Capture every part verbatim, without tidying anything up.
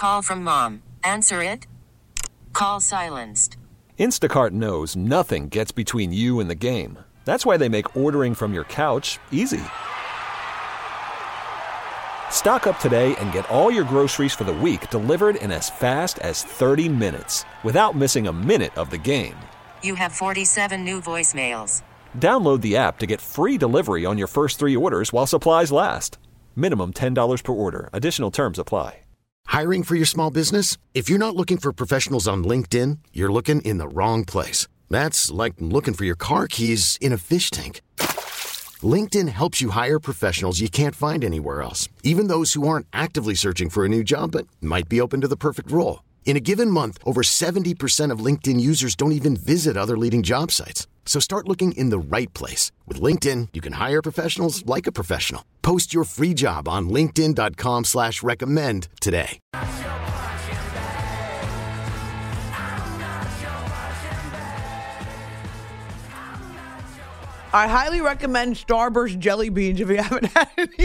Call from mom. Answer it. Call silenced. Instacart knows nothing gets between you and the game. That's why they make ordering from your couch easy. Stock up today and get all your groceries for the week delivered in as fast as thirty minutes without missing a minute of the game. You have forty-seven new voicemails. Download the app to get free delivery on your first three orders while supplies last. Minimum ten dollars per order. Additional terms apply. Hiring for your small business? If you're not looking for professionals on LinkedIn, you're looking in the wrong place. That's like looking for your car keys in a fish tank. LinkedIn helps you hire professionals you can't find anywhere else, even those who aren't actively searching for a new job but might be open to the perfect role. In a given month, over seventy percent of LinkedIn users don't even visit other leading job sites. So start looking in the right place. With LinkedIn, you can hire professionals like a professional. Post your free job on linkedin.com slash recommend today. I highly recommend Starburst jelly beans if you haven't had any.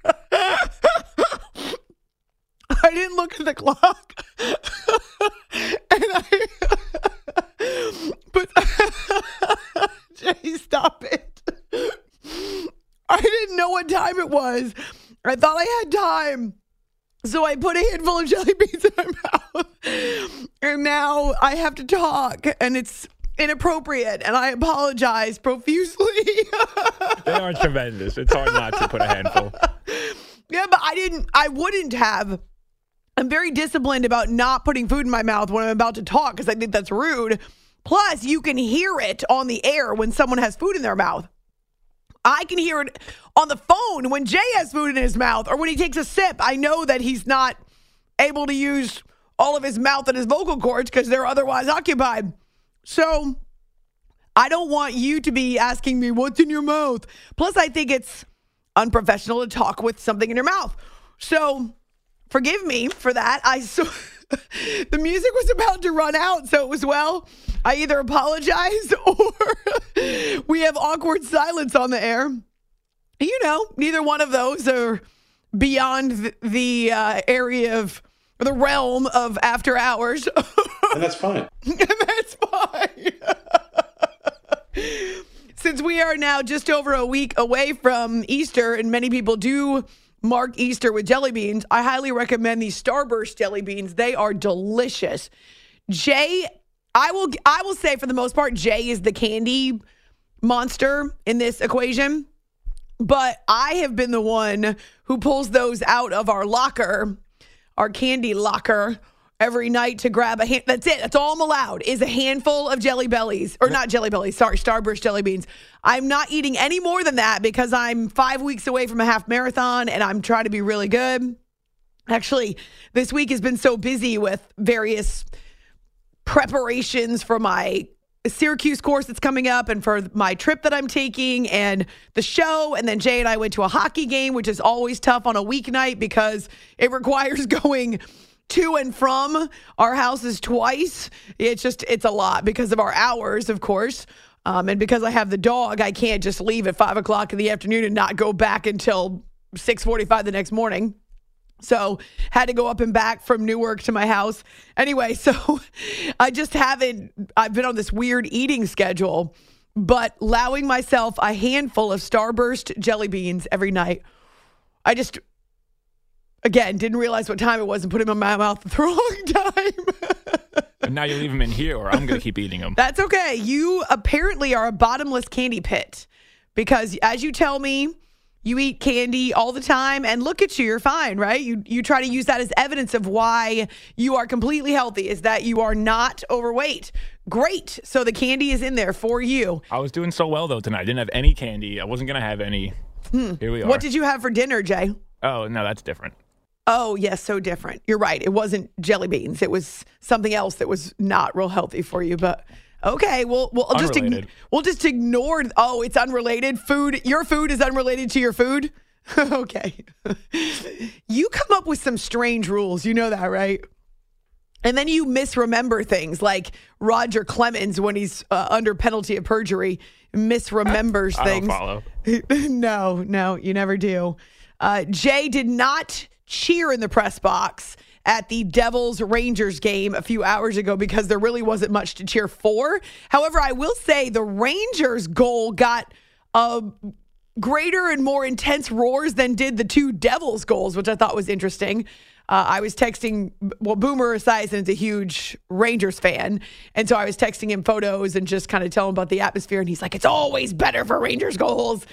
I didn't look at the clock. and I, but Jay, stop it. I didn't know what time it was. I thought I had time. So I put a handful of jelly beans in my mouth. And now I have to talk. And it's inappropriate. And I apologize profusely. They are tremendous. It's hard not to put a handful. Yeah, but I didn't, I wouldn't have. I'm very disciplined about not putting food in my mouth when I'm about to talk because I think that's rude. Plus, you can hear it on the air when someone has food in their mouth. I can hear it on the phone when Jay has food in his mouth or when he takes a sip. I know that he's not able to use all of his mouth and his vocal cords because they're otherwise occupied. So I don't want you to be asking me, what's in your mouth? Plus, I think it's unprofessional to talk with something in your mouth. So forgive me for that. I so the music was about to run out, so it was, well, I either apologize or we have awkward silence on the air. You know, neither one of those are beyond the uh, area of the realm of after hours. And that's fine. And that's fine. Since we are now just over a week away from Easter, and many people do mark Easter with jelly beans, I highly recommend these Starburst jelly beans. They are delicious. Jay, I will I will say for the most part, Jay is the candy monster in this equation. But I have been the one who pulls those out of our locker, our candy locker, every night to grab a hand. That's it. That's all I'm allowed is a handful of Jelly Bellies. Or not Jelly Bellies, sorry, Starburst jelly beans. I'm not eating any more than that because I'm five weeks away from a half marathon and I'm trying to be really good. Actually, this week has been so busy with various preparations for my Syracuse course that's coming up and for my trip that I'm taking and the show. And then Jay and I went to a hockey game, which is always tough on a weeknight because it requires going to and from our houses twice. It's just, it's a lot because of our hours, of course. Um, and because I have the dog, I can't just leave at five o'clock in the afternoon and not go back until six forty-five the next morning. So had to go up and back from Newark to my house. Anyway, so I just haven't, I've been on this weird eating schedule, but allowing myself a handful of Starburst jelly beans every night. I just, again, didn't realize what time it was and put them in my mouth for a long time. And now you leave them in here or I'm going to keep eating them. That's okay. You apparently are a bottomless candy pit because as you tell me, you eat candy all the time and look at you, you're fine, right? You you try to use that as evidence of why you are completely healthy, is that you are not overweight. Great. So the candy is in there for you. I was doing so well, though, tonight. I didn't have any candy. I wasn't going to have any. Hmm. Here we are. What did you have for dinner, Jay? Oh, no, that's different. Oh, yes, so different. You're right. It wasn't jelly beans. It was something else that was not real healthy for you, but okay, well, we'll just ign- we'll just ignore. Oh, it's unrelated. Food. Your food is unrelated to your food. Okay. You come up with some strange rules. You know that, right? And then you misremember things like Roger Clemens when he's uh, under penalty of perjury misremembers I things. Don't follow. No, no, you never do. Uh, Jay did not cheer in the press box at the Devils-Rangers game a few hours ago because there really wasn't much to cheer for. However, I will say the Rangers goal got a greater and more intense roars than did the two Devils goals, which I thought was interesting. Uh, I was texting, well, Boomer Esiason is a huge Rangers fan, and so I was texting him photos and just kind of telling him about the atmosphere, and he's like, it's always better for Rangers goals.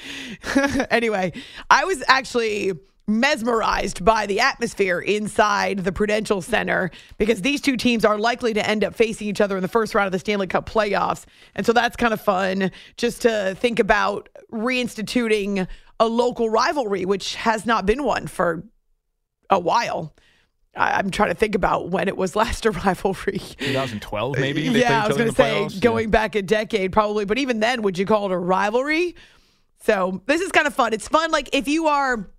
Anyway, I was actually mesmerized by the atmosphere inside the Prudential Center because these two teams are likely to end up facing each other in the first round of the Stanley Cup playoffs, and so that's kind of fun just to think about reinstituting a local rivalry, which has not been one for a while. I'm trying to think about when it was last a rivalry. twenty twelve, maybe? They yeah, I was going to say playoffs. going yeah. back a decade probably. But even then, would you call it a rivalry? So this is kind of fun. It's fun. Like if you are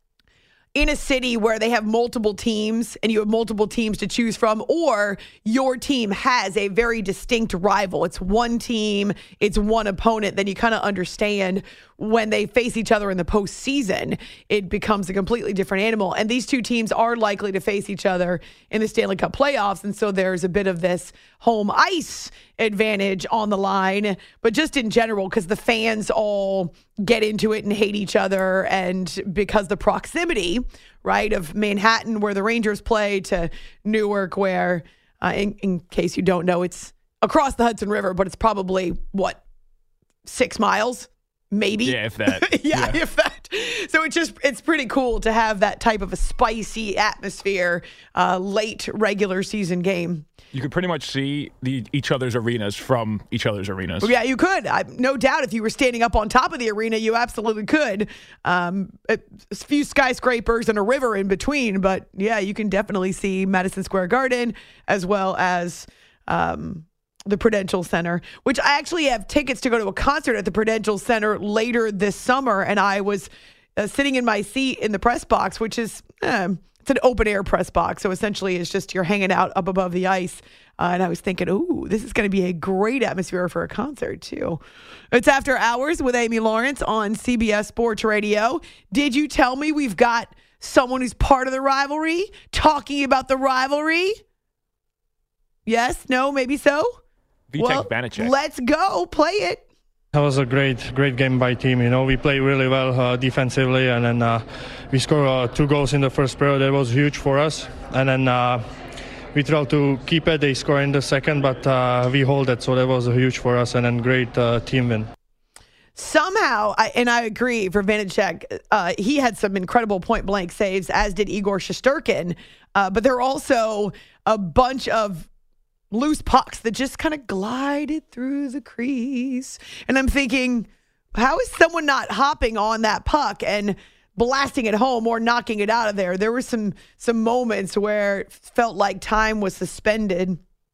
in a city where they have multiple teams and you have multiple teams to choose from, or your team has a very distinct rival. It's one team, it's one opponent, then you kind of understand when they face each other in the postseason, it becomes a completely different animal. And these two teams are likely to face each other in the Stanley Cup playoffs. And so there's a bit of this home ice advantage on the line, but just in general, because the fans all get into it and hate each other. And because the proximity, right, of Manhattan, where the Rangers play, to Newark, where, uh, in, in case you don't know, it's across the Hudson River, but it's probably, what, six miles? Maybe. Yeah, if that. yeah, yeah, if that. So it's just, it's pretty cool to have that type of a spicy atmosphere uh, late regular season game. You could pretty much see the each other's arenas from each other's arenas. Yeah, you could. I, no doubt if you were standing up on top of the arena, you absolutely could. Um, a, a few skyscrapers and a river in between. But yeah, you can definitely see Madison Square Garden as well as um, the Prudential Center, which I actually have tickets to go to a concert at the Prudential Center later this summer. And I was uh, sitting in my seat in the press box, which is... Um, It's an open air press box. So essentially it's just you're hanging out up above the ice. Uh, and I was thinking, ooh, this is going to be a great atmosphere for a concert too. It's After Hours with Amy Lawrence on C B S Sports Radio. Did you tell me we've got someone who's part of the rivalry talking about the rivalry? Yes? No? Maybe so? Vitek well, Vanacek. Let's go. Play it. That was a great, great game by team. You know, we played really well uh, defensively, and then uh, we scored uh, two goals in the first period. That was huge for us. And then uh, we tried to keep it. They scored in the second, but uh, we hold it. So that was huge for us, and then great uh, team win. Somehow, I, and I agree for Vanacek, uh, he had some incredible point-blank saves, as did Igor Shesterkin. Uh, but there are also a bunch of loose pucks that just kind of glided through the crease. And I'm thinking, how is someone not hopping on that puck and blasting it home or knocking it out of there? There were some some moments where it felt like time was suspended.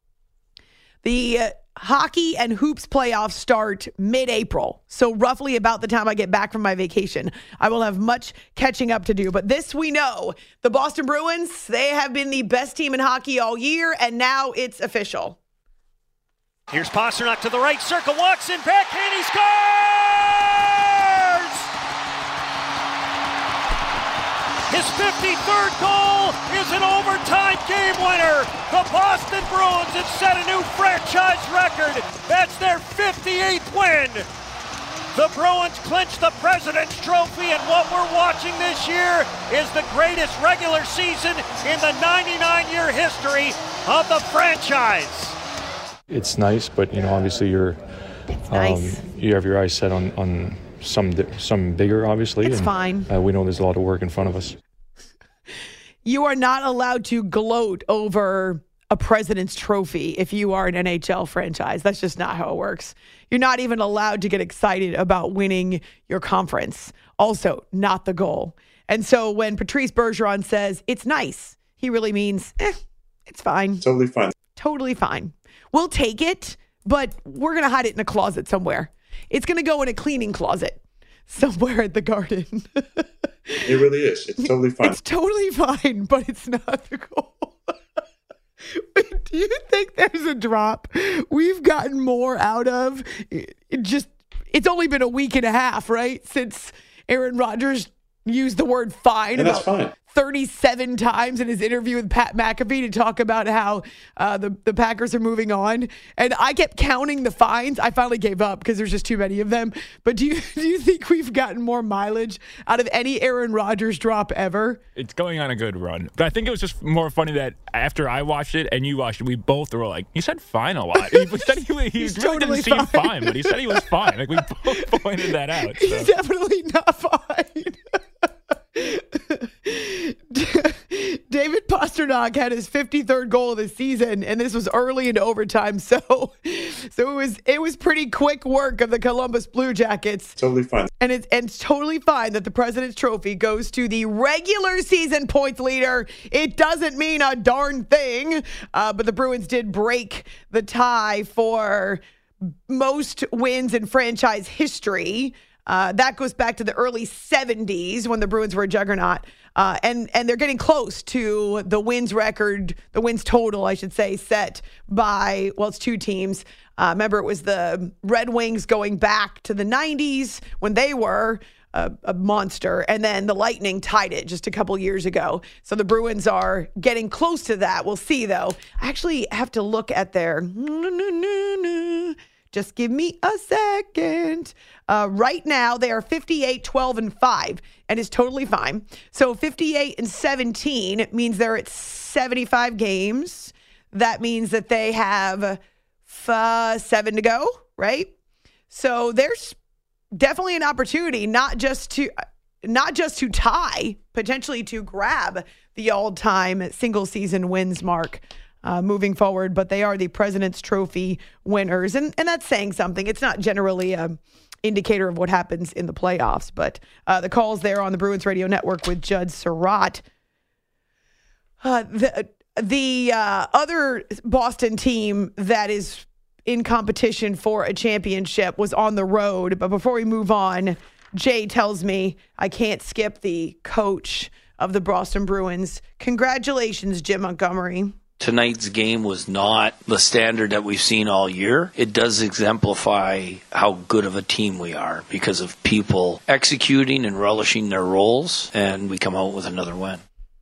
The uh, hockey and hoops playoffs start mid-April, so roughly about the time I get back from my vacation. I will have much catching up to do, but this we know. The Boston Bruins, they have been the best team in hockey all year, and now it's official. Here's Pasternak to the right circle, walks in, backhand, he scores! His fifty-third goal is an overtime game winner. The Boston Bruins have set a new franchise record. That's their fifty-eighth win. The Bruins clinch the President's Trophy, and what we're watching this year is the greatest regular season in the ninety-nine year history of the franchise. It's nice, but you know, obviously you're It's nice. um, you have your eyes set on on some some bigger, obviously. It's and, fine. Uh, we know there's a lot of work in front of us. You are not allowed to gloat over a President's Trophy if you are an N H L franchise. That's just not how it works. You're not even allowed to get excited about winning your conference. Also, not the goal. And so when Patrice Bergeron says it's nice, he really means, eh, it's fine. Totally fine. Totally fine. We'll take it, but we're going to hide it in a closet somewhere. It's going to go in a cleaning closet somewhere at the Garden. It really is. It's totally fine. It's totally fine, but it's not the goal. Wait, do you think there's a drop we've gotten more out of? It just, it's only been a week and a half, right? Since Aaron Rodgers used the word fine And that's about fine. thirty-seven times in his interview with Pat McAfee to talk about how uh, the, the Packers are moving on. And I kept counting the fines. I finally gave up because there's just too many of them. But do you do you think we've gotten more mileage out of any Aaron Rodgers drop ever? It's going on a good run. But I think it was just more funny that after I watched it and you watched it, we both were like, he said fine a lot. He said he, he He's really totally didn't seem fine. fine, but he said he was fine. Like we both pointed that out. So. He's definitely not fine. David Pasternak had his fifty-third goal of the season, and this was early in overtime. So, so it was it was pretty quick work of the Columbus Blue Jackets. Totally fine. And it's and it's totally fine that the President's Trophy goes to the regular season points leader. It doesn't mean a darn thing, uh, but the Bruins did break the tie for most wins in franchise history. Uh, that goes back to the early seventies when the Bruins were a juggernaut. Uh, and, and they're getting close to the wins record, the wins total, I should say, set by, well, it's two teams. Uh, remember, it was the Red Wings going back to the nineties when they were a, a monster. And then the Lightning tied it just a couple years ago. So the Bruins are getting close to that. We'll see, though. I actually have to look at their... Just give me a second. Uh, right now, they are fifty-eight, twelve, and five, and it's totally fine. So fifty-eight and seventeen means they're at seventy-five games. That means that they have uh, seven to go, right? So there's definitely an opportunity, not just to not just to tie, potentially to grab the all-time single-season wins mark. Uh, moving forward, but they are the President's Trophy winners. And and that's saying something. It's not generally an indicator of what happens in the playoffs, but uh, the calls there on the Bruins Radio Network with Judd Surratt. Uh, the the uh, other Boston team that is in competition for a championship was on the road. But before we move on, Jay tells me I can't skip the coach of the Boston Bruins. Congratulations, Jim Montgomery. Tonight's game was not the standard that we've seen all year. It does exemplify how good of a team we are because of people executing and relishing their roles, and we come out with another win.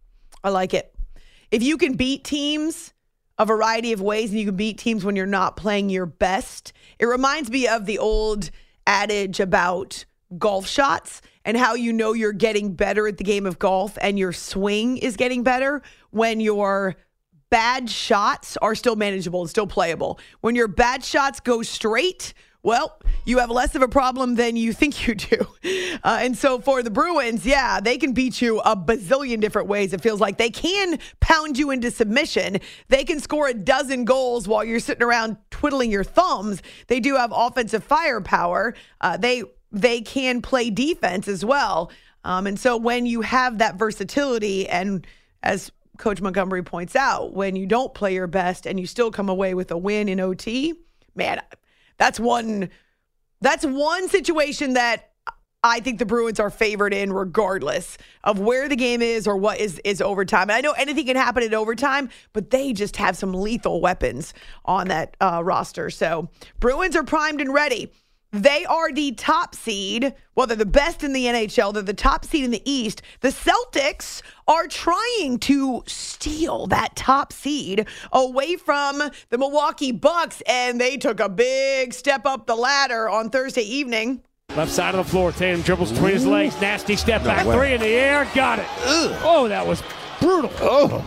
I like it. If you can beat teams a variety of ways and you can beat teams when you're not playing your best, it reminds me of the old adage about golf shots and how you know you're getting better at the game of golf and your swing is getting better when you're bad shots are still manageable and still playable. When your bad shots go straight, well, you have less of a problem than you think you do. Uh, and so for the Bruins, yeah, they can beat you a bazillion different ways. It feels like they can pound you into submission. They can score a dozen goals while you're sitting around twiddling your thumbs. They do have offensive firepower. Uh, they they can play defense as well. Um, and so when you have that versatility, and as Coach Montgomery points out, when you don't play your best and you still come away with a win in O T, man, that's one that's one situation that I think the Bruins are favored in regardless of where the game is or what is, is overtime. And I know anything can happen in overtime, but they just have some lethal weapons on that uh, roster. So Bruins are primed and ready. They are the top seed. Well, they're the best in the N H L. They're the top seed in the East. The Celtics are trying to steal that top seed away from the Milwaukee Bucks, and they took a big step up the ladder on Thursday evening. Left side of the floor, Tatum dribbles between his legs. Nasty step No back, way. three in the air. Got it. Ugh. Oh, that was brutal. Oh,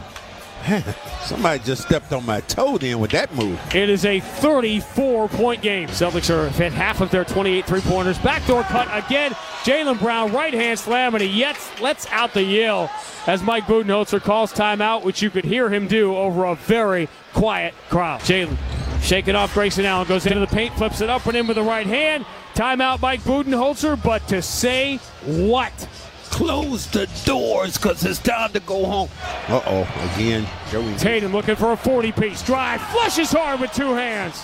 somebody just stepped on my toe then with that move. It is a thirty-four point game. Celtics are hit half of their twenty-eight three-pointers. Backdoor cut again. Jaylen Brown, right-hand slam, and he yet lets out the yell as Mike Budenholzer calls timeout, which you could hear him do over a very quiet crowd. Jaylen shaking off Grayson Allen, goes into the paint, flips it up and in with the right hand. Timeout Mike Budenholzer, but to say what? Close the doors because it's time to go home. Uh-oh, again. Joey. Tatum looking for a forty-piece drive. Flushes hard with two hands.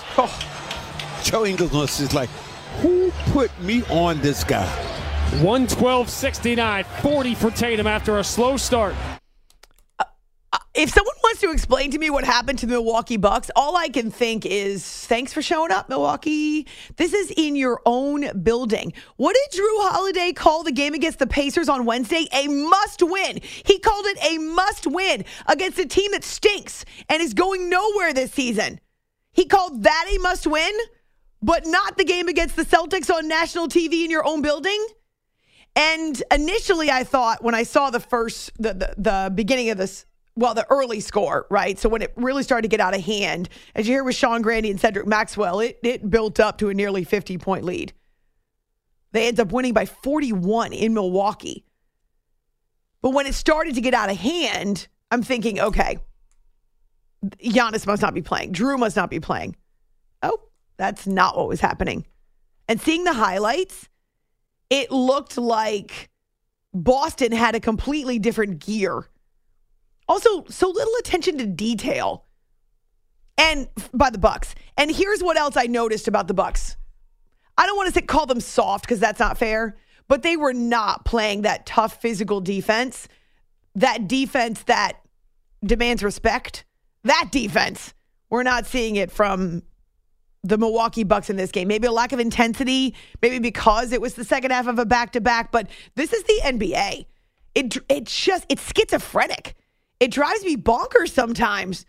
Oh. Joe Ingles is like, who put me on this guy? one twelve sixty-nine, forty for Tatum after a slow start. if someone wants to explain to me what happened to the Milwaukee Bucks, all I can think is, thanks for showing up, Milwaukee. This is in your own building. What did Drew Holiday call the game against the Pacers on Wednesday? A must-win. He called it a must-win against a team that stinks and is going nowhere this season. He called that a must-win, but not the game against the Celtics on national T V in your own building? And initially I thought when I saw the first, the, the, the beginning of this, well, the early score, right? So when it really started to get out of hand, as you hear with Sean Grande and Cedric Maxwell, it, it built up to a nearly fifty-point lead. They ended up winning by forty-one in Milwaukee. But when it started to get out of hand, I'm thinking, okay, Giannis must not be playing. Drew must not be playing. Oh, that's not what was happening. And seeing the highlights, it looked like Boston had a completely different gear. Also, so little attention to detail and by the Bucks. And here's what else I noticed about the Bucks. I don't want to say, call them soft because that's not fair, but they were not playing that tough physical defense, that defense that demands respect. That defense, we're not seeing it from the Milwaukee Bucks in this game. Maybe a lack of intensity, maybe because it was the second half of a back-to-back, but this is the N B A. It, it just, it's schizophrenic. It drives me bonkers sometimes.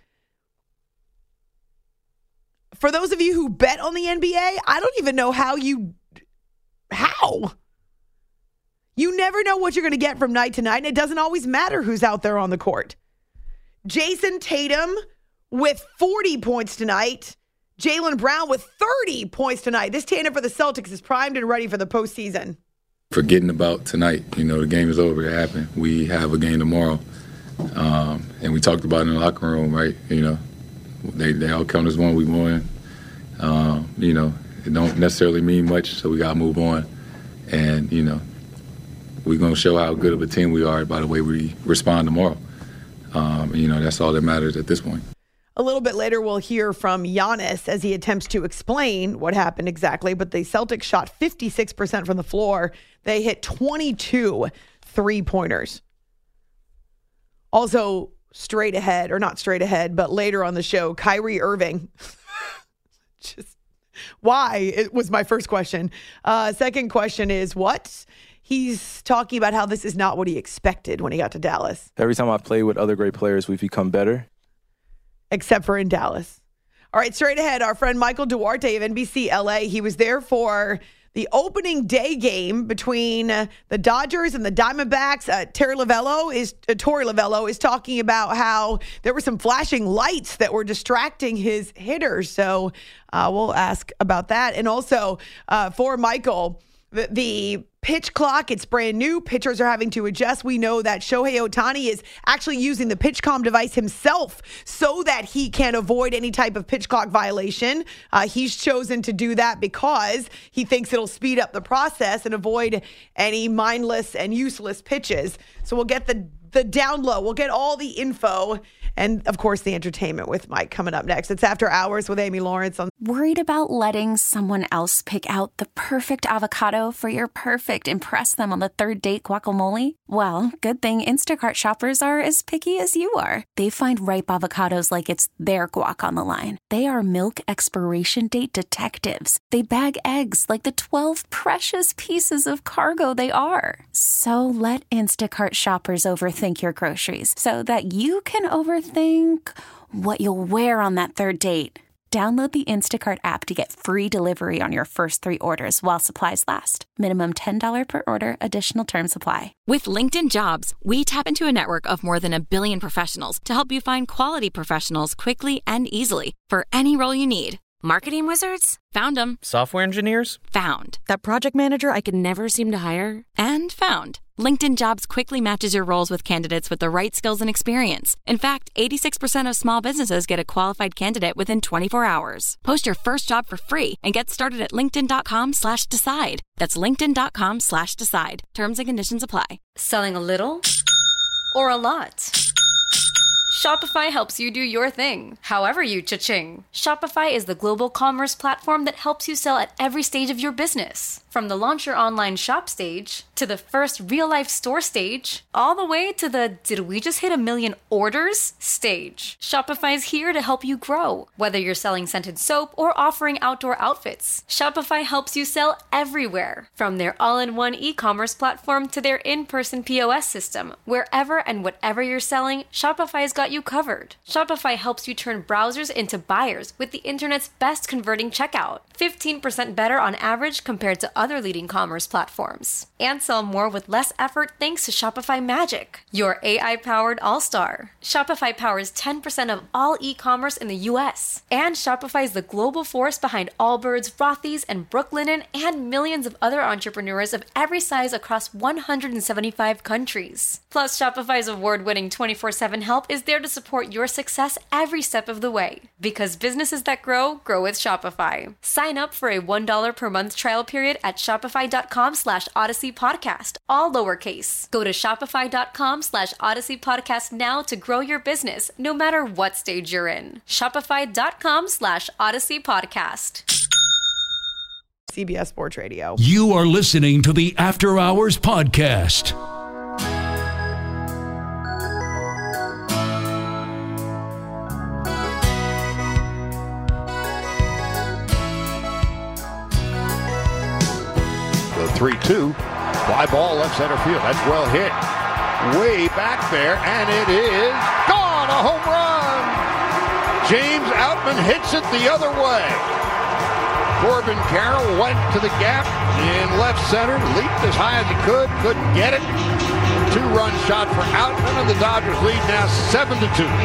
For those of you who bet on the N B A, I don't even know how you, how? You never know what you're going to get from night to night, and it doesn't always matter who's out there on the court. Jason Tatum with forty points tonight. Jaylen Brown with thirty points tonight. This tandem for the Celtics is primed and ready for the postseason. Forgetting about tonight. You know, the game is over. It happened. We have a game tomorrow. Um, and we talked about it in the locker room, right? You know, they, they all count as one. We won. Um, you know, it don't necessarily mean much, so we got to move on. And, you know, we're going to show how good of a team we are by the way we respond tomorrow. Um, you know, that's all that matters at this point. A little bit later, we'll hear from Giannis as he attempts to explain what happened exactly. But the Celtics shot fifty-six percent from the floor. They hit twenty-two three-pointers. Also, straight ahead, or not straight ahead, but later on the show, Kyrie Irving. Just why? It was my first question. Uh, second question is what? He's talking about how this is not what he expected when he got to Dallas. Every time I play with other great players, we've become better. Except for in Dallas. All right, straight ahead, our friend Michael Duarte of N B C L A. He was there for the opening day game between uh, the Dodgers and the Diamondbacks. Uh, Terry Lavello is uh, Torey Lavello is talking about how there were some flashing lights that were distracting his hitters. So uh, we'll ask about that. And also uh, for Michael, the, the pitch clock, it's brand new. Pitchers are having to adjust. We know that Shohei Ohtani is actually using the PitchCom device himself so that he can avoid any type of pitch clock violation. Uh, he's chosen to do that because he thinks it'll speed up the process and avoid any mindless and useless pitches. So we'll get the the down low. We'll get all the info and, of course, the entertainment with Mike coming up next. It's After Hours with Amy Lawrence. On Worried about letting someone else pick out the perfect avocado for your perfect impress them on the third date guacamole? Well, good thing Instacart shoppers are as picky as you are. They find ripe avocados like it's their guac on the line. They are milk expiration date detectives. They bag eggs like the twelve precious pieces of cargo they are. So let Instacart shoppers overthink your groceries so that you can overthink what you'll wear on that third date. Download the Instacart app to get free delivery on your first three orders while supplies last. Minimum ten dollars per order. Additional terms apply. With LinkedIn Jobs, we tap into a network of more than a billion professionals to help you find quality professionals quickly and easily for any role you need. Marketing wizards? Found them. Software engineers? Found. That project manager I could never seem to hire? And found. LinkedIn Jobs quickly matches your roles with candidates with the right skills and experience. In fact, eighty-six percent of small businesses get a qualified candidate within twenty-four hours. Post your first job for free and get started at linkedin.com slash decide. That's linkedin.com slash decide. Terms and conditions apply. Selling a little or a lot? Shopify helps you do your thing, however you cha-ching. Shopify is the global commerce platform that helps you sell at every stage of your business. From the launch your online shop stage to to the first real-life store stage, all the way to the did we just hit a million orders stage. Shopify is here to help you grow. Whether you're selling scented soap or offering outdoor outfits, Shopify helps you sell everywhere. From their all-in-one e-commerce platform to their in-person P O S system, wherever and whatever you're selling, Shopify's got you covered. Shopify helps you turn browsers into buyers with the internet's best converting checkout, fifteen percent better on average compared to other leading commerce platforms. And sell more with less effort thanks to Shopify Magic, your A I-powered all-star. Shopify powers ten percent of all e-commerce in the U S. And Shopify is the global force behind Allbirds, Rothy's, and Brooklinen, and millions of other entrepreneurs of every size across one hundred seventy-five countries. Plus, Shopify's award-winning twenty-four seven help is there to support your success every step of the way. Because businesses that grow, grow with Shopify. Sign up for a one dollar per month trial period at shopify.com slash odyssey podcast, all lowercase. Go to shopify.com slash odyssey podcast now to grow your business, no matter what stage you're in. Shopify.com slash odyssey podcast. C B S Sports Radio. You are listening to the After Hours Podcast. three two. Fly ball left center field. That's well hit. Way back there, and it is gone. A home run. James Outman hits it the other way. Corbin Carroll went to the gap in left center, leaped as high as he could, couldn't get it. Two-run shot for Outman, and the Dodgers lead now seven to two.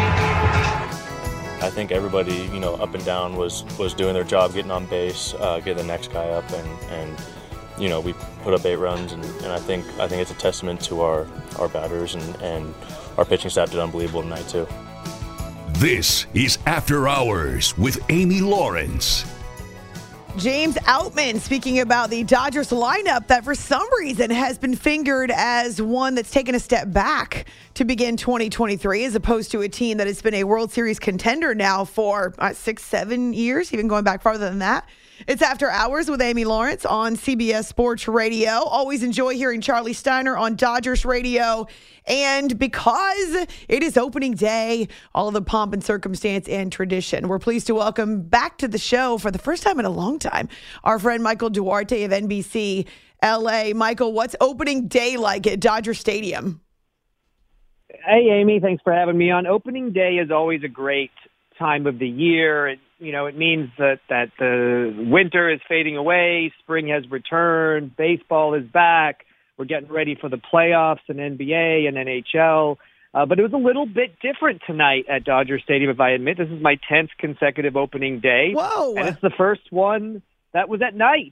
I think everybody, you know, up and down was was doing their job, getting on base, uh, getting the next guy up, and and. You know, we put up eight runs, and, and I think I think it's a testament to our, our batters, and, and our pitching staff did unbelievable tonight, too. This is After Hours with Amy Lawrence. James Outman speaking about the Dodgers lineup that for some reason has been fingered as one that's taken a step back to begin twenty twenty-three, as opposed to a team that has been a World Series contender now for uh, six, seven years, even going back farther than that. It's After Hours with Amy Lawrence on C B S Sports Radio. Always enjoy hearing Charlie Steiner on Dodgers Radio. And because it is opening day, all of the pomp and circumstance and tradition, we're pleased to welcome back to the show for the first time in a long time, our friend Michael Duarte of N B C L A. Michael, what's opening day like at Dodger Stadium? Hey, Amy, thanks for having me on. Opening day is always a great time of the year. It, you know, it means that, that the winter is fading away, spring has returned, baseball is back, we're getting ready for the playoffs in N B A and N H L. Uh, but it was a little bit different tonight at Dodger Stadium, if I admit. This is my tenth consecutive opening day. Whoa! And it's the first one that was at night.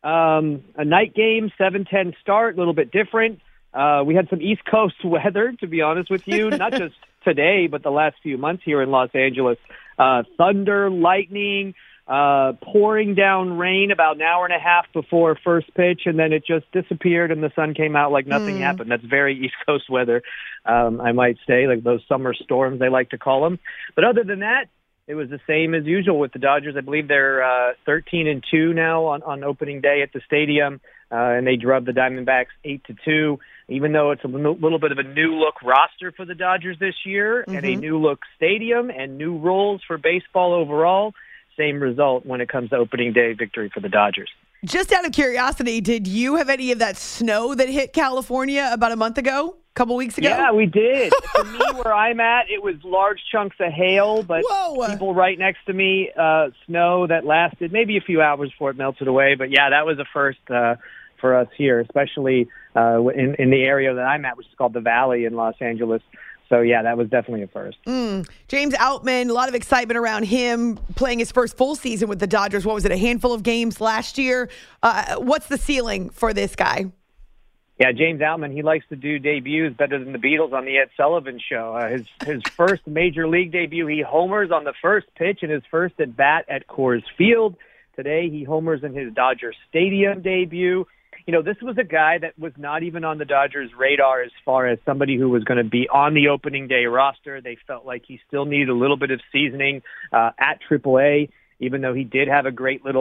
Um, a night game, seven ten start, a little bit different. Uh, we had some East Coast weather, to be honest with you, not just today, but the last few months here in Los Angeles. Uh, thunder, lightning, uh, pouring down rain about an hour and a half before first pitch, and then it just disappeared and the sun came out like nothing mm. happened. That's very East Coast weather, um, I might say, like those summer storms they like to call them. But other than that, it was the same as usual with the Dodgers. I believe they're uh, thirteen and two now on, on opening day at the stadium, uh, and they drubbed the Diamondbacks eight to two. Even though it's a little bit of a new-look roster for the Dodgers this year, mm-hmm. and a new-look stadium and new rules for baseball overall, same result when it comes to opening day victory for the Dodgers. Just out of curiosity, did you have any of that snow that hit California about a month ago, a couple weeks ago? Yeah, we did. For me, where I'm at, it was large chunks of hail, but Whoa. people right next to me, uh, snow that lasted maybe a few hours before it melted away. But, yeah, that was a first uh, for us here, especially uh, in, in the area that I'm at, which is called the Valley in Los Angeles. So, yeah, that was definitely a first. Mm. James Outman, a lot of excitement around him playing his first full season with the Dodgers. What was it, a handful of games last year? Uh, what's the ceiling for this guy? Yeah, James Outman, he likes to do debuts better than the Beatles on the Ed Sullivan Show. Uh, his his first major league debut, he homers on the first pitch in his first at-bat at Coors Field. Today, he homers in his Dodger Stadium debut. You know, this was a guy that was not even on the Dodgers' radar as far as somebody who was going to be on the opening day roster. They felt like he still needed a little bit of seasoning uh, at triple A, even though he did have a great little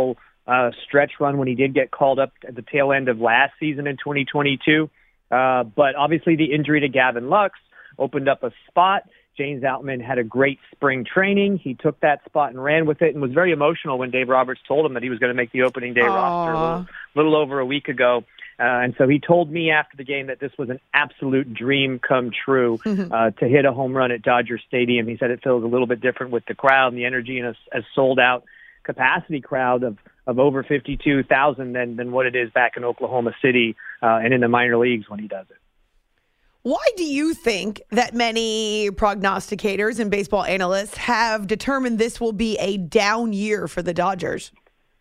uh, stretch run when he did get called up at the tail end of last season in twenty twenty-two. Uh, but obviously the injury to Gavin Lux opened up a spot. James Outman had a great spring training. He took that spot and ran with it and was very emotional when Dave Roberts told him that he was going to make the opening day Aww. roster a little, little over a week ago. Uh, and so he told me after the game that this was an absolute dream come true uh, to hit a home run at Dodger Stadium. He said it feels a little bit different with the crowd and the energy in a, a sold-out capacity crowd of, of over fifty-two thousand than, than what it is back in Oklahoma City uh, and in the minor leagues when he does it. Why do you think that many prognosticators and baseball analysts have determined this will be a down year for the Dodgers?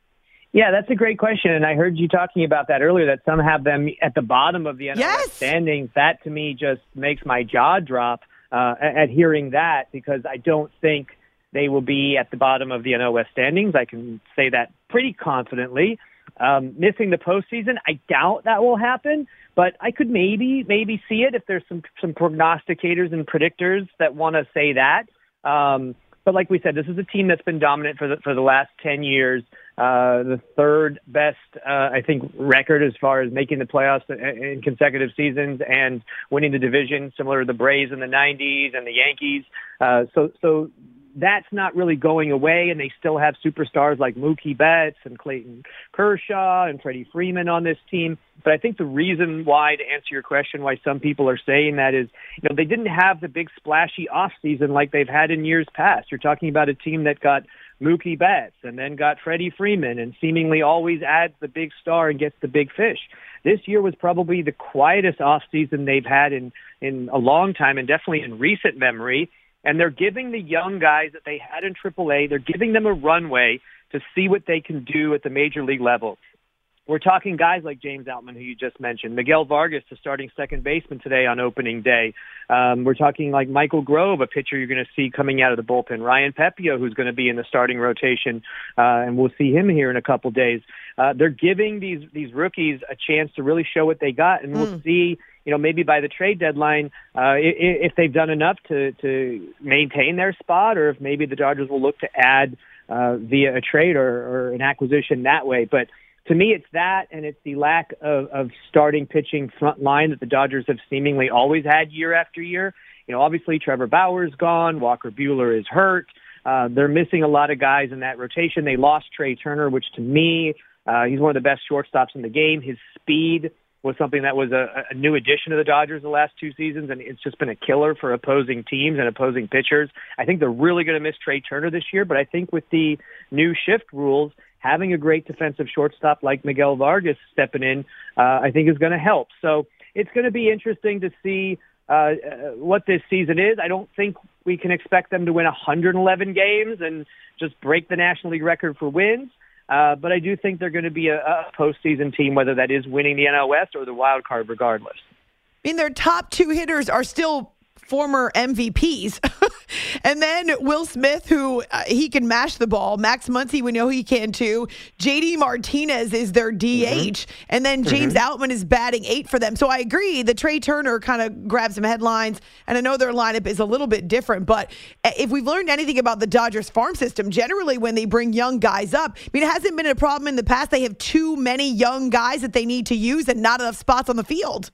Yeah, that's a great question, and I heard you talking about that earlier, that some have them at the bottom of the N L S yes. standings. That, to me, just makes my jaw drop uh, at hearing that, because I don't think they will be at the bottom of the N L S standings. I can say that pretty confidently. Um, missing the postseason, I doubt that will happen, but I could maybe maybe see it if there's some, some prognosticators and predictors that want to say that. Um, but like we said, this is a team that's been dominant for the, for the last ten years. Uh, the third best, uh, I think, record as far as making the playoffs in consecutive seasons and winning the division, similar to the Braves in the nineties and the Yankees. Uh, so, so that's not really going away, and they still have superstars like Mookie Betts and Clayton Kershaw and Freddie Freeman on this team. But I think the reason why, to answer your question, why some people are saying that is, you know, they didn't have the big splashy offseason like they've had in years past. You're talking about a team that got Mookie Betts and then got Freddie Freeman and seemingly always adds the big star and gets the big fish. This year was probably the quietest offseason they've had in, in a long time, and definitely in recent memory. And they're giving the young guys that they had in triple A, they're giving them a runway to see what they can do at the major league level. We're talking guys like James Outman, who you just mentioned, Miguel Vargas, the starting second baseman today on opening day. Um, we're talking like Michael Grove, a pitcher you're going to see coming out of the bullpen. Ryan Pepio, who's going to be in the starting rotation, uh, and we'll see him here in a couple days. Uh, they're giving these these rookies a chance to really show what they got, and mm. we'll see, you know, maybe by the trade deadline, uh, if, if they've done enough to, to maintain their spot, or if maybe the Dodgers will look to add uh, via a trade or, or an acquisition that way. But to me, it's that, and it's the lack of, of starting pitching front line that the Dodgers have seemingly always had year after year. You know, obviously Trevor Bauer's gone, Walker Buehler is hurt. Uh, they're missing a lot of guys in that rotation. They lost Trey Turner, which to me, uh, he's one of the best shortstops in the game. His speed was something that was a, a new addition to the Dodgers the last two seasons, and it's just been a killer for opposing teams and opposing pitchers. I think they're really going to miss Trey Turner this year, but I think with the new shift rules, having a great defensive shortstop like Miguel Vargas stepping in, uh, I think is going to help. So it's going to be interesting to see uh, uh, what this season is. I don't think we can expect them to win one hundred eleven games and just break the National League record for wins. Uh, but I do think they're going to be a, a postseason team, whether that is winning the N L West or the wild card regardless. I mean, their top two hitters are still former M V Ps. And then Will Smith, who uh, he can mash the ball. Max Muncy, we know he can too. J D Martinez is their D H. Mm-hmm. And then James mm-hmm. Outman is batting eight for them. So I agree that Trey Turner kind of grabs some headlines. And I know their lineup is a little bit different. But if we've learned anything about the Dodgers farm system, generally when they bring young guys up, I mean, it hasn't been a problem in the past. They have too many young guys that they need to use and not enough spots on the field.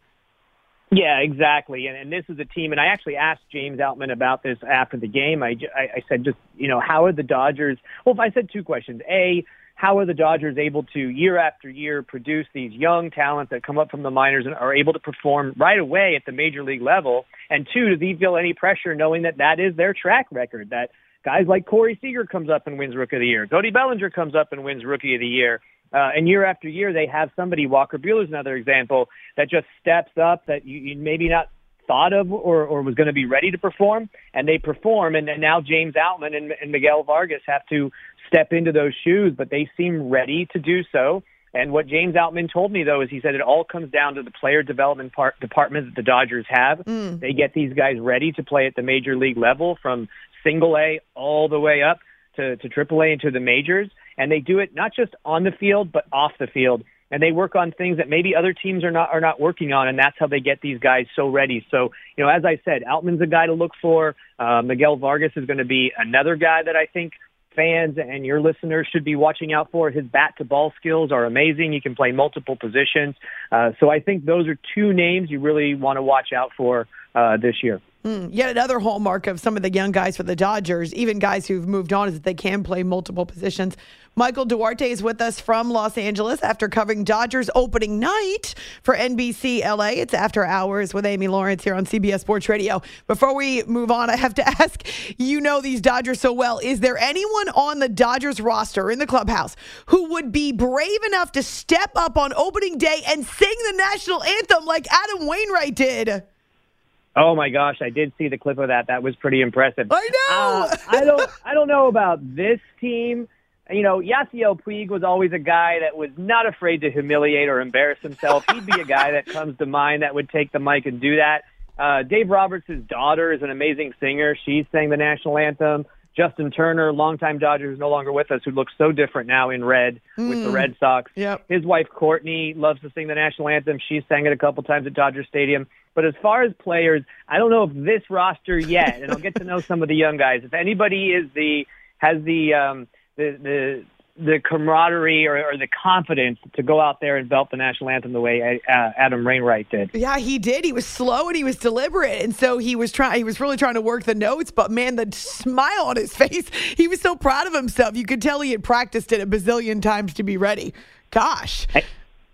Yeah, exactly. And, and this is a team, and I actually asked James Outman about this after the game. I, I, I said, just, you know, how are the Dodgers, well, I said two questions. A, how are the Dodgers able to, year after year, produce these young talents that come up from the minors and are able to perform right away at the major league level? And two, does he feel any pressure knowing that that is their track record, that guys like Corey Seager comes up and wins Rookie of the Year, Cody Bellinger comes up and wins Rookie of the Year, Uh, and year after year, they have somebody, Walker Buehler's another example, that just steps up that you, you maybe not thought of or, or was going to be ready to perform, and they perform. And, and now James Outman and, and Miguel Vargas have to step into those shoes, but they seem ready to do so. And what James Outman told me, though, is he said it all comes down to the player development part, department that the Dodgers have. Mm. They get these guys ready to play at the major league level from single A all the way up to, to triple A and to the majors. And they do it not just on the field, but off the field. And they work on things that maybe other teams are not are not working on, and that's how they get these guys so ready. So, you know, as I said, Outman's a guy to look for. Uh, Miguel Vargas is going to be another guy that I think fans and your listeners should be watching out for. His bat-to-ball skills are amazing. He can play multiple positions. Uh, so I think those are two names you really want to watch out for uh, this year. Mm, yet another hallmark of some of the young guys for the Dodgers, even guys who've moved on, is that they can play multiple positions. Michael Duarte is with us from Los Angeles after covering Dodgers opening night for N B C L A. It's After Hours with Amy Lawrence here on C B S Sports Radio. Before we move on, I have to ask, you know these Dodgers so well. Is there anyone on the Dodgers roster in the clubhouse who would be brave enough to step up on opening day and sing the national anthem like Adam Wainwright did? Oh my gosh, I did see the clip of that. That was pretty impressive. I know. Uh, I don't. I don't know about this team. You know, Yasiel Puig was always a guy that was not afraid to humiliate or embarrass himself. He'd be a guy that comes to mind that would take the mic and do that. Uh, Dave Roberts' daughter is an amazing singer. She sang the national anthem. Justin Turner, longtime Dodger who's no longer with us, who looks so different now in red mm. with the Red Sox. Yep. His wife, Courtney, loves to sing the national anthem. She sang it a couple times at Dodger Stadium. But as far as players, I don't know if this roster yet, and I'll get to know some of the young guys. If anybody is the has the um, the the the camaraderie or, or the confidence to go out there and belt the national anthem the way uh, Adam Wainwright did. Yeah, he did. He was slow and he was deliberate, and so he was trying. He was really trying to work the notes. But man, the smile on his face, he was so proud of himself. You could tell he had practiced it a bazillion times to be ready. Gosh. Hey,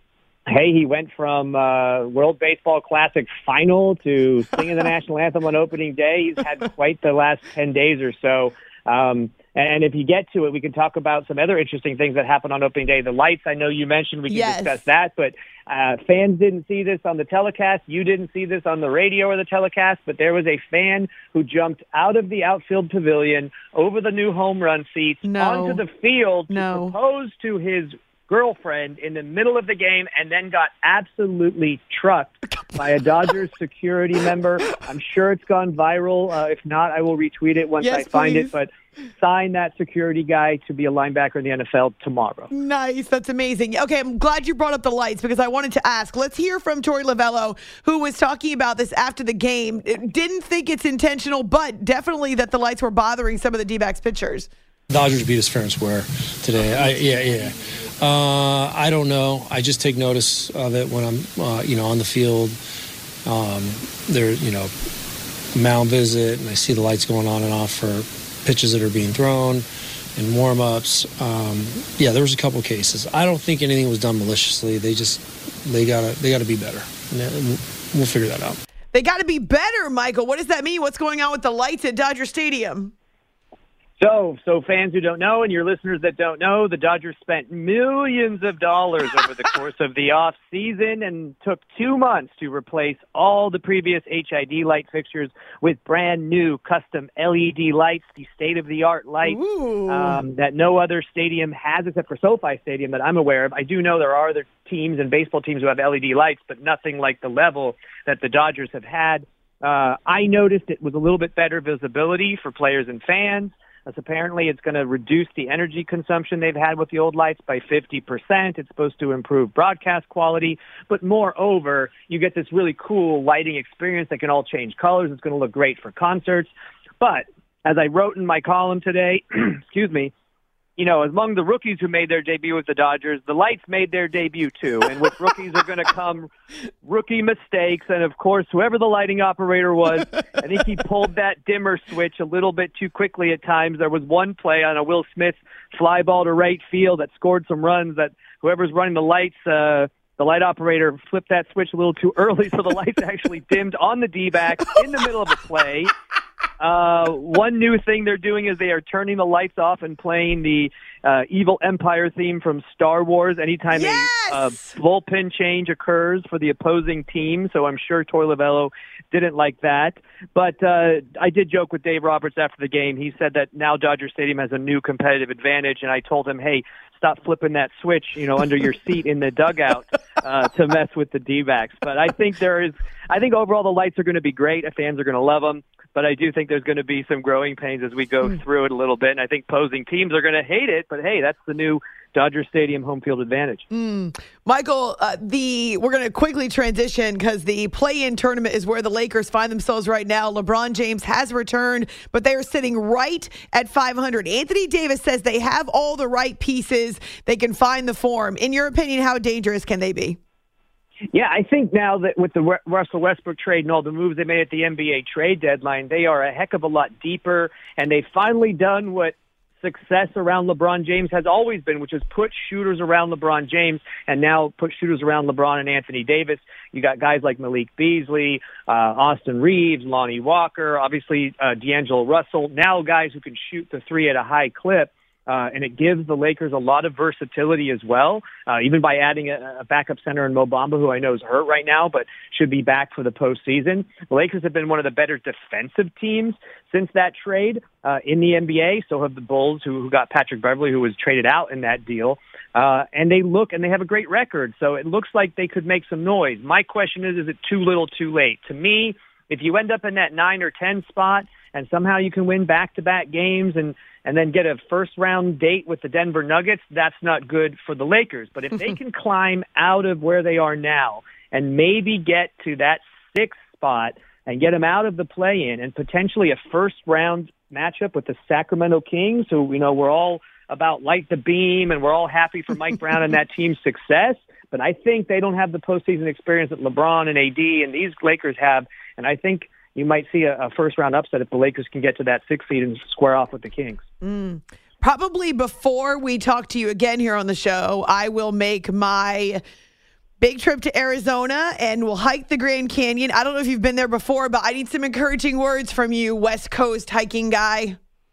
hey he went from uh, World Baseball Classic final to singing the national anthem on opening day. He's had quite the last ten days or so. Um, And if you get to it, we can talk about some other interesting things that happened on opening day. The lights, I know you mentioned, we can yes. discuss that, but uh, fans didn't see this on the telecast. You didn't see this on the radio or the telecast, but there was a fan who jumped out of the outfield pavilion over the new home run seats no. onto the field to no. propose to his girlfriend in the middle of the game and then got absolutely trucked by a Dodgers security member. I'm sure it's gone viral. Uh, if not, I will retweet it once yes, I find please. it. But sign that security guy to be a linebacker in the N F L tomorrow. Nice. That's amazing. Okay, I'm glad you brought up the lights because I wanted to ask. Let's hear from Torey Lovullo, who was talking about this after the game. Didn't think it's intentional, but definitely that the lights were bothering some of the D-backs pitchers. Dodgers beat us fair and square today. I, yeah, yeah. Uh, I don't know. I just take notice of it when I'm, uh, you know, on the field. Um, there, you know, mound visit, and I see the lights going on and off for pitches that are being thrown and warm-ups. Um, yeah, there was a couple cases. I don't think anything was done maliciously. They just they gotta they gotta be better. And we'll figure that out. They got to be better, Michael. What does that mean? What's going on with the lights at Dodger Stadium? So, so fans who don't know and your listeners that don't know, the Dodgers spent millions of dollars over the course of the off season and took two months to replace all the previous H I D light fixtures with brand new custom L E D lights, the state-of-the-art lights um, that no other stadium has except for SoFi Stadium that I'm aware of. I do know there are other teams and baseball teams who have L E D lights, but nothing like the level that the Dodgers have had. Uh, I noticed it was a little bit better visibility for players and fans. As apparently it's going to reduce the energy consumption they've had with the old lights by fifty percent. It's supposed to improve broadcast quality. But moreover, you get this really cool lighting experience that can all change colors. It's going to look great for concerts. But as I wrote in my column today, excuse me, you know, among the rookies who made their debut with the Dodgers, the lights made their debut too. And with rookies are going to come rookie mistakes. And, of course, whoever the lighting operator was, I think he pulled that dimmer switch a little bit too quickly at times. There was one play on a Will Smith fly ball to right field that scored some runs that whoever's running the lights, uh, the light operator flipped that switch a little too early, so the lights actually dimmed on the D-backs in the middle of a play. Uh, one new thing they're doing is they are turning the lights off and playing the uh, Evil Empire theme from Star Wars anytime yes! a uh, bullpen change occurs for the opposing team. So I'm sure Torey Lovullo didn't like that. But uh, I did joke with Dave Roberts after the game. He said that now Dodger Stadium has a new competitive advantage, and I told him, hey, stop flipping that switch, you know, under your seat in the dugout uh, to mess with the D-backs. But I think there is, I think overall the lights are going to be great. The fans are going to love them. But I do think there's going to be some growing pains as we go through it a little bit. And I think opposing teams are going to hate it. But, hey, that's the new Dodger Stadium home field advantage. Mm. Michael, uh, the we're going to quickly transition because the play-in tournament is where the Lakers find themselves right now. LeBron James has returned, but they are sitting right at five hundred. Anthony Davis says they have all the right pieces. They can find the form. In your opinion, how dangerous can they be? Yeah, I think now that with the Russell Westbrook trade and all the moves they made at the N B A trade deadline, they are a heck of a lot deeper, and they've finally done what success around LeBron James has always been, which is put shooters around LeBron James and now put shooters around LeBron and Anthony Davis. You got guys like Malik Beasley, uh, Austin Reeves, Lonnie Walker, obviously uh, D'Angelo Russell, now guys who can shoot the three at a high clip. Uh, and it gives the Lakers a lot of versatility as well, uh, even by adding a, a backup center in Mo Bamba, who I know is hurt right now, but should be back for the postseason. The Lakers have been one of the better defensive teams since that trade uh, in the N B A. So have the Bulls, who, who got Patrick Beverley, who was traded out in that deal. Uh, and they look, and they have a great record. So it looks like they could make some noise. My question is, is it too little too late? To me, if you end up in that nine or ten spot and somehow you can win back-to-back games and and then get a first-round date with the Denver Nuggets, that's not good for the Lakers. But if they can climb out of where they are now and maybe get to that sixth spot and get them out of the play-in and potentially a first-round matchup with the Sacramento Kings, who, you know, we're all about light the beam and we're all happy for Mike Brown and that team's success. But I think they don't have the postseason experience that LeBron and A D and these Lakers have, and I think you might see a, a first-round upset if the Lakers can get to that sixth seed and square off with the Kings. Mm. Probably before we talk to you again here on the show, I will make my big trip to Arizona and we'll hike the Grand Canyon. I don't know if you've been there before, but I need some encouraging words from you, West Coast hiking guy.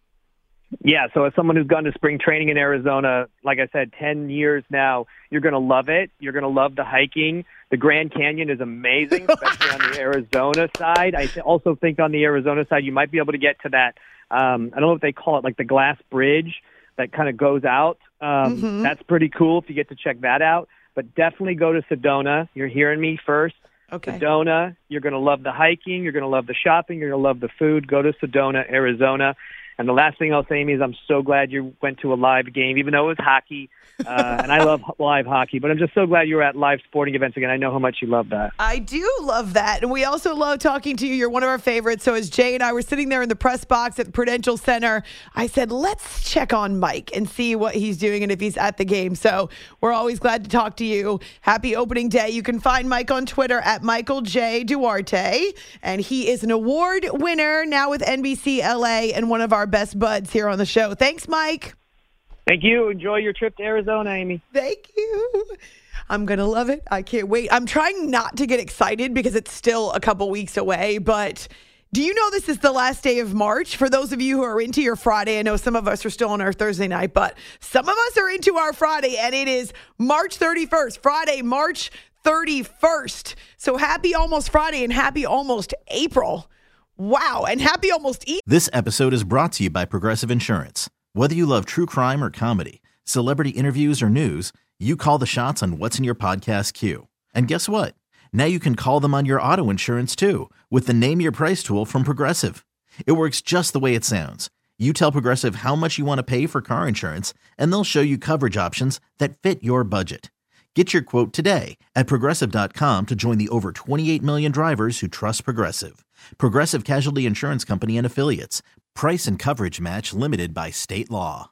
Yeah, so as someone who's gone to spring training in Arizona, like I said, ten years now, you're going to love it. You're going to love the hiking. The Grand Canyon is amazing, especially on the Arizona side. I also think on the Arizona side, you might be able to get to that, um, I don't know what they call it, like the glass bridge that kind of goes out. Um, mm-hmm. That's pretty cool if you get to check that out. But definitely go to Sedona. You're hearing me first. Okay. Sedona, you're going to love the hiking. You're going to love the shopping. You're going to love the food. Go to Sedona, Arizona. And the last thing I'll say, Amy, is I'm so glad you went to a live game, even though it was hockey. Uh, and I love live hockey, but I'm just so glad you were at live sporting events again. I know how much you love that. I do love that. And we also love talking to you. You're one of our favorites. So as Jay and I were sitting there in the press box at the Prudential Center, I said, let's check on Mike and see what he's doing and if he's at the game. So we're always glad to talk to you. Happy opening day. You can find Mike on Twitter at Michael J. Duarte. And he is an award winner now with N B C L A and one of our best buds here on the show. Thanks, Mike. Thank you. Enjoy your trip to Arizona, Amy. Thank you. I'm going to love it. I can't wait. I'm trying not to get excited because it's still a couple weeks away, but do you know this is the last day of March? For those of you who are into your Friday, I know some of us are still on our Thursday night, but some of us are into our Friday, and it is March thirty-first, Friday, March thirty-first. So happy almost Friday and happy almost April. Wow, and happy almost Easter. This episode is brought to you by Progressive Insurance. Whether you love true crime or comedy, celebrity interviews or news, you call the shots on what's in your podcast queue. And guess what? Now you can call them on your auto insurance too with the Name Your Price tool from Progressive. It works just the way it sounds. You tell Progressive how much you want to pay for car insurance, and they'll show you coverage options that fit your budget. Get your quote today at Progressive dot com to join the over twenty-eight million drivers who trust Progressive. Progressive Casualty Insurance Company and Affiliates. Price and coverage match limited by state law.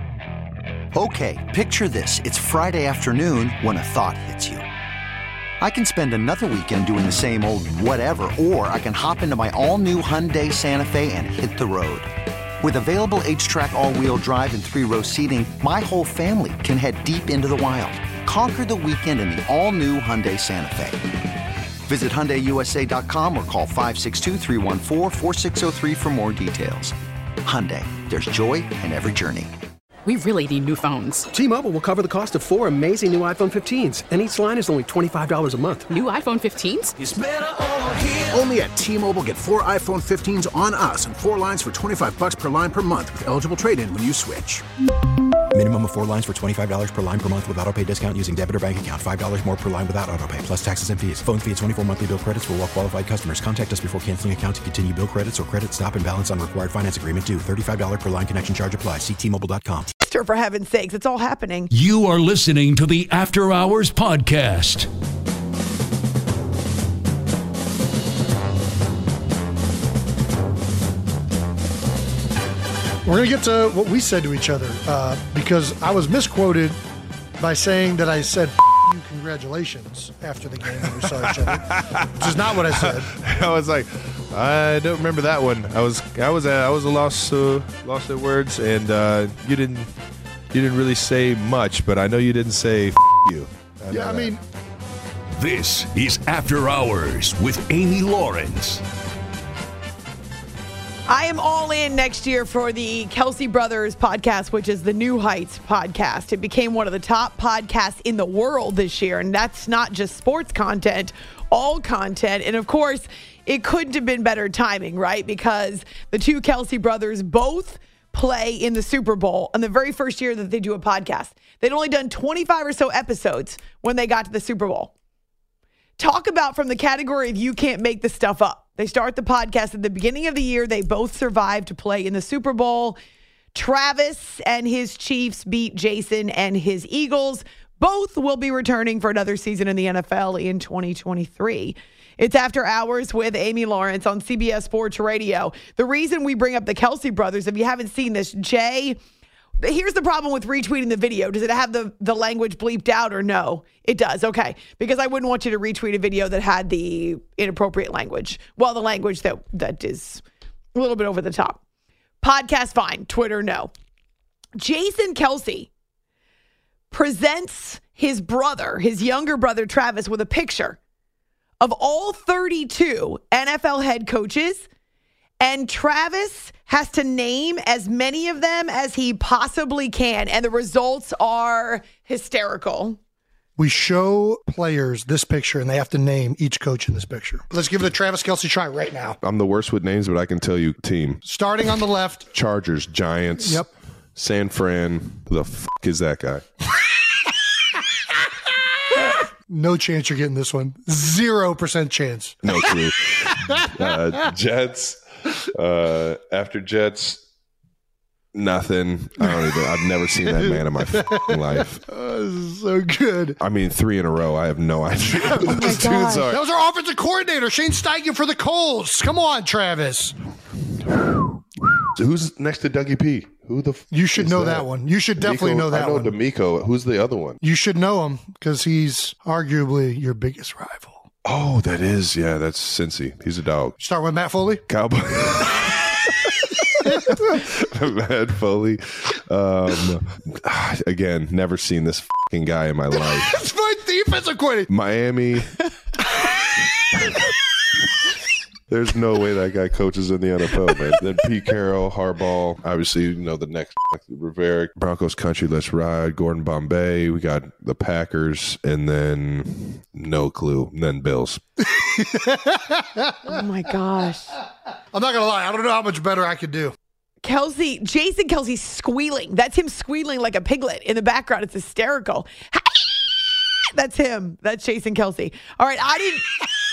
Okay, picture this. It's Friday afternoon when a thought hits you. I can spend another weekend doing the same old whatever, or I can hop into my all-new Hyundai Santa Fe and hit the road. With available H-Track all-wheel drive and three-row seating, my whole family can head deep into the wild. Conquer the weekend in the all-new Hyundai Santa Fe. Visit Hyundai U S A dot com or call five six two, three one four, four six zero three for more details. Hyundai, there's joy in every journey. We really need new phones. T-Mobile will cover the cost of four amazing new iPhone fifteens, and each line is only twenty-five dollars a month. New iPhone fifteens? It's better over here. Only at T-Mobile, get four iPhone fifteens on us and four lines for twenty-five dollars per line per month with eligible trade-in when you switch. Minimum of four lines for twenty-five dollars per line per month with autopay discount using debit or bank account. five dollars more per line without autopay, plus taxes and fees. Phone fee at twenty-four monthly bill credits for well-qualified customers. Contact us before canceling account to continue bill credits or credit stop and balance on required finance agreement due. thirty-five dollars per line connection charge applies. See T Mobile dot com. Easter, for heaven's sakes. It's all happening. You are listening to the After Hours Podcast. We're going to get to what we said to each other uh, because I was misquoted by saying that I said, F- you, congratulations, after the game when we saw each other, which is not what I said. I was like, I don't remember that one. I was I was uh, I was a lost uh, lost at words, and uh, you didn't you didn't really say much, but I know you didn't say F- you. I yeah, I that. mean, This is After Hours with Amy Lawrence. I am all in next year for the Kelsey Brothers podcast, which is the New Heights podcast. It became one of the top podcasts in the world this year, and that's not just sports content, all content. And of course, it couldn't have been better timing, right? Because the two Kelsey brothers both play in the Super Bowl on the very first year that they do a podcast. They'd only done twenty-five or so episodes when they got to the Super Bowl. Talk about from the category of you can't make this stuff up. They start the podcast at the beginning of the year. They both survived to play in the Super Bowl. Travis and his Chiefs beat Jason and his Eagles. Both will be returning for another season in the N F L in twenty twenty-three. It's After Hours with Amy Lawrence on C B S Sports Radio. The reason we bring up the Kelsey brothers, if you haven't seen this, Jay... Here's the problem with retweeting the video. Does it have the, the language bleeped out or no? It does. Okay. Because I wouldn't want you to retweet a video that had the inappropriate language. Well, the language that that is a little bit over the top. Podcast, fine. Twitter, no. Jason Kelsey presents his brother, his younger brother, Travis, with a picture of all thirty-two N F L head coaches. And Travis has to name as many of them as he possibly can. And the results are hysterical. We show players this picture, and they have to name each coach in this picture. Let's give it a Travis Kelce try right now. I'm the worst with names, but I can tell you team. Starting on the left. Chargers, Giants. Yep. San Fran. Who the f*** is that guy? No chance you're getting this one. Zero percent chance. No clue. uh, Jets. Uh, after Jets, nothing. I don't even. I've never seen that man in my f***ing life. Oh, this is so good. I mean, three in a row. I have no idea. Oh Those dudes are. That was our offensive coordinator, Shane Steichen for the Colts. Come on, Travis. So who's next to Dougie P? Who the? F- you should is know that? that one. You should definitely D'Amico, know that I know one. D'Amico. Who's the other one? You should know him because he's arguably your biggest rival. Oh, that is. Yeah, that's Cincy. He's a dog. Start with Matt Foley. Cowboy. Matt Foley. Um, again, never seen this fucking guy in my life. It's my defensive coordinator. Miami. There's no way that guy coaches in the N F L, man. Then Pete Carroll, Harbaugh, obviously, you know, the next Rivera, Broncos country, let's ride. Gordon Bombay, we got the Packers, and then no clue, and then Bills. Oh my gosh. I'm not going to lie. I don't know how much better I could do. Kelsey, Jason Kelsey squealing. That's him squealing like a piglet in the background. It's hysterical. That's him. That's Jason Kelsey. All right, I didn't...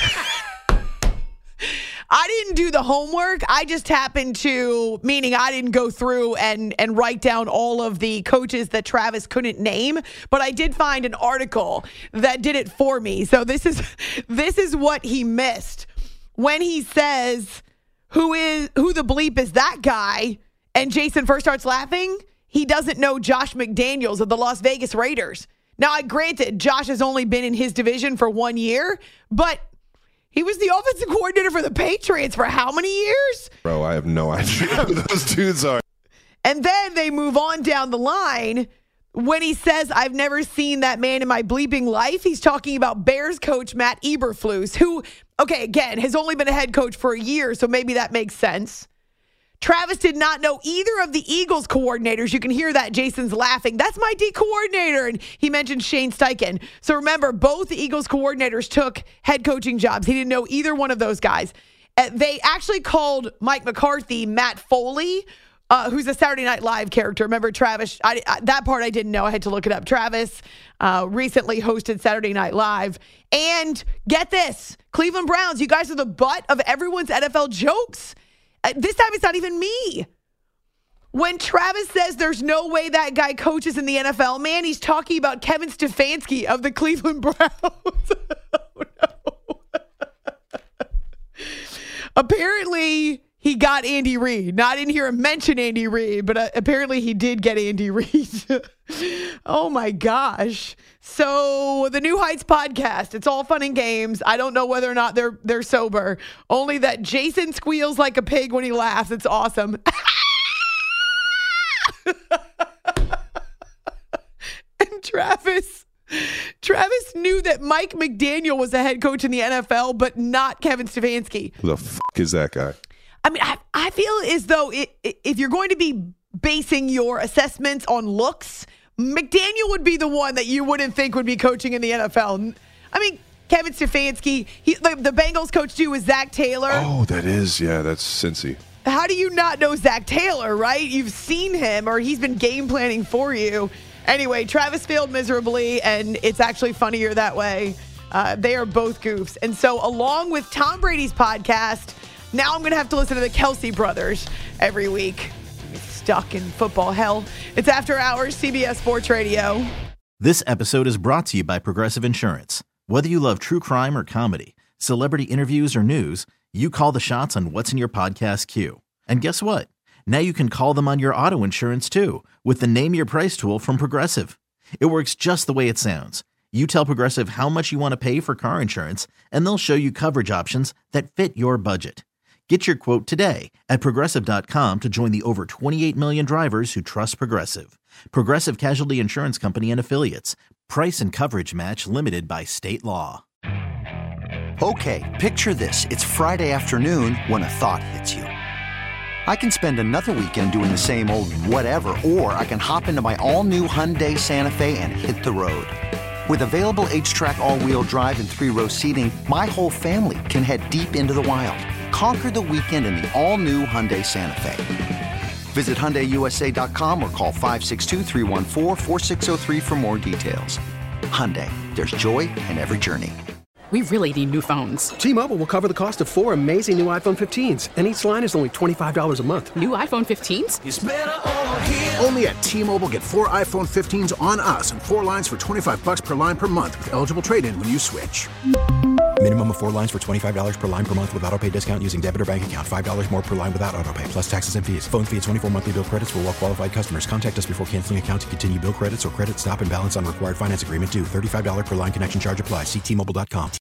I didn't do the homework. I just happened to, meaning I didn't go through and, and write down all of the coaches that Travis couldn't name, but I did find an article that did it for me. So this is this is what he missed when he says, who is who the bleep is that guy? And Jason first starts laughing. He doesn't know Josh McDaniels of the Las Vegas Raiders. Now, I granted, Josh has only been in his division for one year, but he was the offensive coordinator for the Patriots for how many years? Bro, I have no idea who those dudes are. And then they move on down the line. When he says, I've never seen that man in my bleeping life, he's talking about Bears coach Matt Eberflus, who, okay, again, has only been a head coach for a year, so maybe that makes sense. Travis did not know either of the Eagles coordinators. You can hear that. Jason's laughing. That's my D coordinator. And he mentioned Shane Steichen. So remember, both the Eagles coordinators took head coaching jobs. He didn't know either one of those guys. Uh, they actually called Mike McCarthy Matt Foley, uh, who's a Saturday Night Live character. Remember, Travis, I, I, that part I didn't know. I had to look it up. Travis uh, recently hosted Saturday Night Live. And get this, Cleveland Browns, you guys are the butt of everyone's N F L jokes. Uh, this time it's not even me. When Travis says there's no way that guy coaches in the N F L, man, he's talking about Kevin Stefanski of the Cleveland Browns. Oh, no. Apparently, he got Andy Reid. Now, I didn't hear him mention Andy Reid, but uh, apparently he did get Andy Reid. Oh, my gosh. So the New Heights podcast, it's all fun and games. I don't know whether or not they're they're sober. Only that Jason squeals like a pig when he laughs. It's awesome. And Travis, Travis knew that Mike McDaniel was a head coach in the N F L, but not Kevin Stefanski. Who the fuck is that guy? I mean, I, I feel as though it, if you're going to be basing your assessments on looks, McDaniel would be the one that you wouldn't think would be coaching in the N F L. I mean, Kevin Stefanski, he, the, the Bengals coach too was Zach Taylor. Oh, that is, yeah, that's Cincy. How do you not know Zach Taylor, right? You've seen him, or he's been game planning for you. Anyway, Travis failed miserably, and it's actually funnier that way. Uh, they are both goofs. And so along with Tom Brady's podcast, now I'm going to have to listen to the Kelsey brothers every week. Stuck in football hell. It's After Hours, C B S Sports Radio. This episode is brought to you by Progressive Insurance. Whether you love true crime or comedy, celebrity interviews or news, you call the shots on what's in your podcast queue. And guess what? Now you can call them on your auto insurance too with the Name Your Price tool from Progressive. It works just the way it sounds. You tell Progressive how much you want to pay for car insurance, and they'll show you coverage options that fit your budget. Get your quote today at Progressive dot com to join the over twenty-eight million drivers who trust Progressive. Progressive Casualty Insurance Company and Affiliates. Price and coverage match limited by state law. Okay, picture this. It's Friday afternoon when a thought hits you. I can spend another weekend doing the same old whatever, or I can hop into my all-new Hyundai Santa Fe and hit the road. With available H-Track all-wheel drive and three-row seating, my whole family can head deep into the wild. Conquer the weekend in the all-new Hyundai Santa Fe. Visit Hyundai U S A dot com or call five six two, three one four, four six zero three for more details. Hyundai, there's joy in every journey. We really need new phones. T-Mobile will cover the cost of four amazing new iPhone fifteens, and each line is only twenty-five dollars a month. New iPhone fifteens? It's better over here. Only at T-Mobile, get four iPhone fifteens on us and four lines for twenty-five dollars per line per month with eligible trade-in when you switch. Minimum of four lines for twenty-five dollars per line per month with autopay discount using debit or bank account. five dollars more per line without autopay, plus taxes and fees. Phone fee at twenty-four monthly bill credits for well-qualified customers. Contact us before canceling account to continue bill credits or credit stop and balance on required finance agreement due. thirty-five dollars per line connection charge applies. See T Mobile dot com.